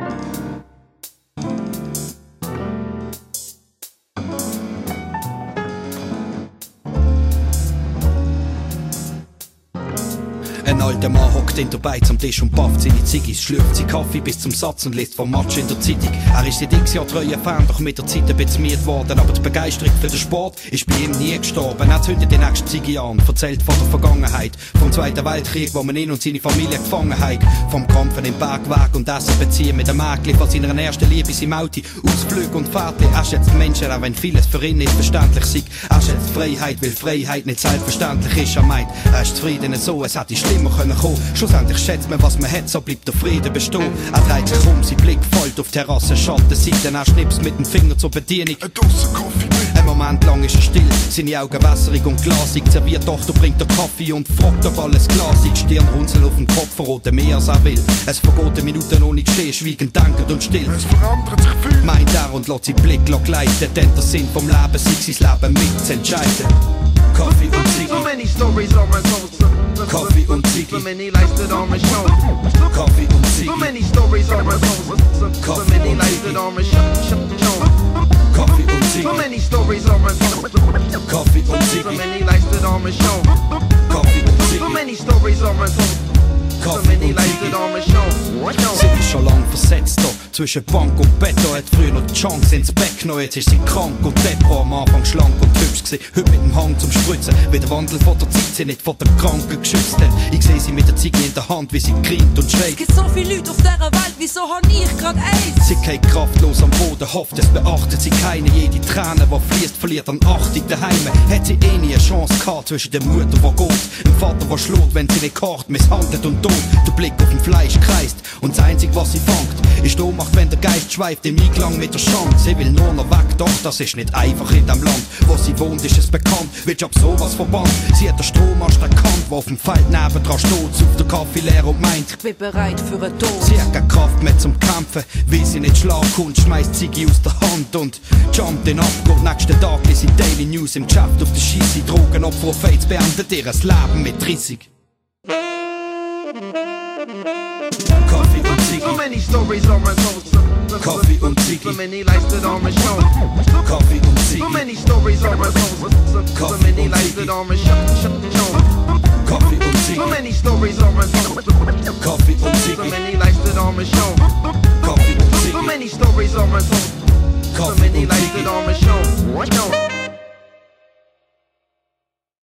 Ein alter Mann hockt in der Beiz am Tisch und pafft seine Ziggis, schlürft sein Kaffee bis zum Satz und liest vom Match in der Zeitung. Er ist seit x Jahren treuer Fan, doch mit der Zeit ein bisschen müde worden. Aber die Begeisterung für den Sport ist bei ihm nie gestorben. Er zündet die nächste Ziggy an, erzählt von der Vergangenheit, vom Zweiten Weltkrieg, wo man ihn und seine Familie gefangen hat, vom Kampfen im Bergwerk und Essen beziehen mit dem Mägli, von seiner ersten Liebe im Auto, Ausflüge und Fahrtli. Er schätzt Menschen, auch wenn vieles für ihn nicht verständlich sei. Er schätzt Freiheit, weil Freiheit nicht selbstverständlich ist. Er meint, er ist zufrieden so, es hätte schlimmer können kommen. Schlussendlich schätzt man, was man hat, so bleibt der Frieden bestehen. Er dreht sich um, sein Blick folgt auf Terrasse, Schattenseiten. Er schnipst mit dem Finger zur Bedienung. Ein Moment lang ist er still, seine Augen wässerig und glasig. Serviert Tochter bringt der Kaffee und fragt, ob alles glasig. Stirnrunzel auf dem Kopf verroten mehr als er will. Es vergeht eine Minute ohne Gestehen, schweigend, denkend und still. Es verändert sich viel, meint er und lässt seinen Blick gleiten, denn der Sinn vom Leben sei sein Leben mitzuentscheiden. Kaffee und Ziggy. So many stories on my soul. Kaffee und Ziggy. So many lights that on my show. Kaffee und Ziggy. So many stories on my soul. So many lights that on my show. Kaffee und Ziggy. So many stories on my soul. Kaffee und So Ziggy. many lights that on my show. Kaffee und So Ziggy. many stories on my soul. So Kaffee many und lights Ziggy. that on my show. Sie ist schon lang versetzt da, zwischen Bank und Bett. Da hat früher noch die Chance ins Bett genommen. Jetzt ist sie krank und depro, am Anfang schlank und hübsch gewesen. Heute mit dem Hang zum Spritzen, wie der Wandel von der Zeit, sie nicht von der Kranken geschützt. Denn ich seh sie mit der Ziege in der Hand, wie sie grinnt und Es schreit. gibt so viele Leute auf dieser Welt, wieso hab ich grad eins? Sie geht kraftlos am Boden, hofft, es beachtet sie keine. Jede Träne, die fließt, verliert an Achtung daheim. Hat sie eh nie eine Chance gehabt zwischen der Mutter, die geht, dem Vater, der schlägt, wenn sie nicht kocht, misshandelt und tot. Der Blick auf dem Fleisch kreist und das Einzige, was sie fängt, ist Ohnmacht, wenn der Geist schweift im Einklang mit der Schande. Sie will nur noch weg, doch das ist nicht einfach in dem Land. Wo sie wohnt, ist es bekannt, wird ab sowas verbannt. Sie hat den Strommast erkannt, wo auf dem Feld nebendran steht, sucht der Kaffee leer und meint, Ich bin bereit für einen Tod. sie hat keine Kraft mehr zum Kämpfen, weil sie nicht schlagen kommt, schmeißt Ziggy aus der Hand und jumpt in Abgrund. Nächsten Tag liest sie Daily News im Geschäft auf der Scheisse. Drogenopfer auf AIDS beendet ihr Leben mit 30. Kaffee und Ziggy. So many stories on my soul. Kaffee und Ziggy. So many lights that on my show. Kaffee und So Ziggy. many stories on my soul. So many lights that on my show. Kaffee und Ziggy. So many stories on my soul. Kaffee und So Ziggy. many lights that on my show. Kaffee und So Ziggy. many stories on my soul. So Kaffee many und lights Ziggy. that on my show.